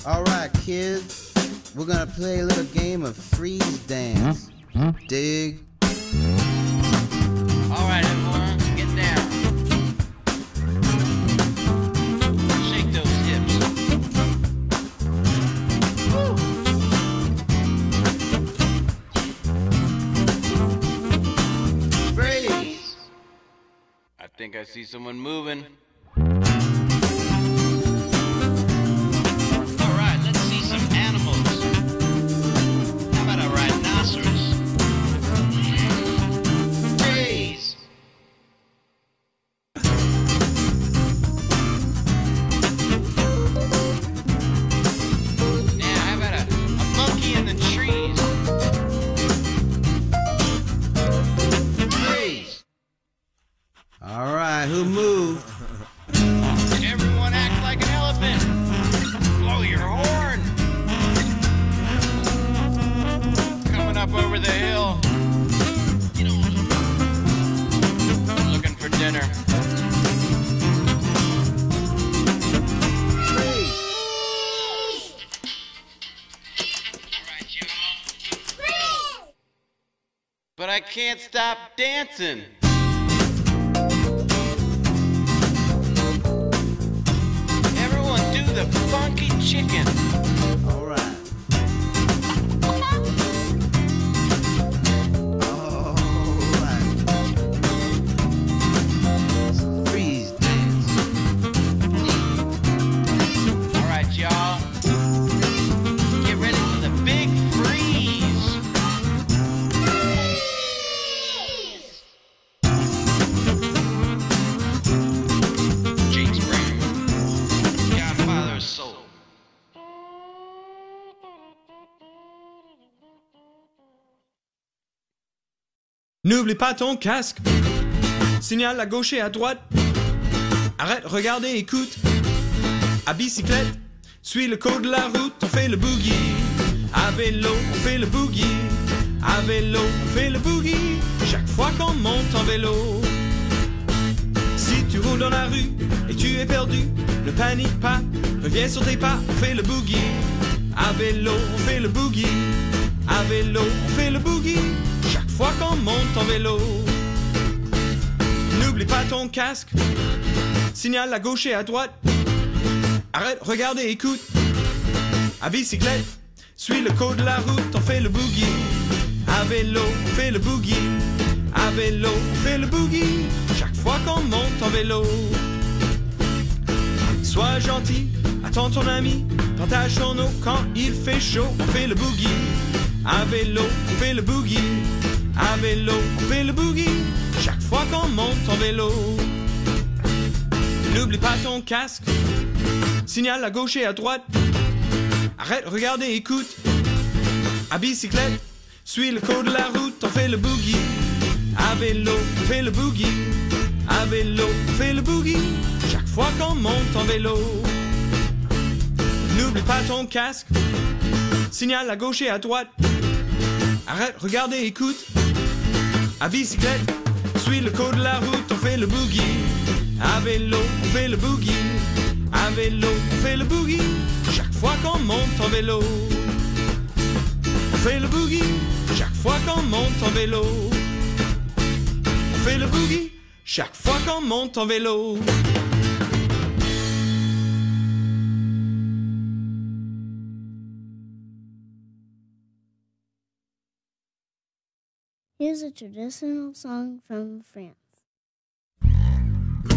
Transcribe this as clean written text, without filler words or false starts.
All right, kids, we're gonna play a little game of freeze dance. Dig? All right, everyone, get down. Shake those hips. Woo. Freeze! I think I see someone moving. All right, let's see some animals. How about a rhinoceros? Freeze! Now, how about a monkey in the trees? Freeze! All right, who moved? Everyone act like an elephant. Blow your horn. Coming up over the hill. Looking for dinner. Freeze! But I can't stop dancing. Everyone do the funky chicken. All right. All right. Freeze dance. All right, y'all. Get ready for the big freeze. James Brown, Godfather of Soul. N'oublie pas ton casque. Signale à gauche et à droite. Arrête, regarde et écoute. À bicyclette, suis le code de la route, on fait le boogie. À vélo, on fait le boogie. À vélo, on fait le boogie. Chaque fois qu'on monte en vélo. Si tu roules dans la rue et tu es perdu, ne panique pas, reviens sur tes pas, on fait le boogie. À vélo, on fait le boogie. À vélo, on fait le boogie. Chaque fois qu'on monte en vélo. N'oublie pas ton casque. Signale à gauche et à droite. Arrête, regarde et écoute. À bicyclette, suis le code de la route, on fait le boogie. À vélo, on fait le boogie. À vélo, on fait le boogie. Chaque fois qu'on monte en vélo. Sois gentil, attends ton ami. Partage ton eau quand il fait chaud, on fait le boogie. À vélo, on fait le boogie. À vélo, on fait le boogie. Chaque fois qu'on monte en vélo. N'oublie pas ton casque. Signale à gauche et à droite. Arrête, regarde et écoute. À bicyclette, suis le code de la route, on fait le boogie. À vélo, on fait le boogie. À vélo, on fait le boogie. Chaque fois qu'on monte en vélo. N'oublie pas ton casque. Signale à gauche et à droite. Arrête, regarde et écoute. À bicyclette, suis le code de la route, on fait le boogie. À vélo, on fait le boogie. À vélo, on fait le boogie. Chaque fois qu'on monte en vélo. On fait le boogie. Chaque fois qu'on monte en vélo. On fait le boogie. Chaque fois qu'on monte en vélo. Here's a traditional song from France.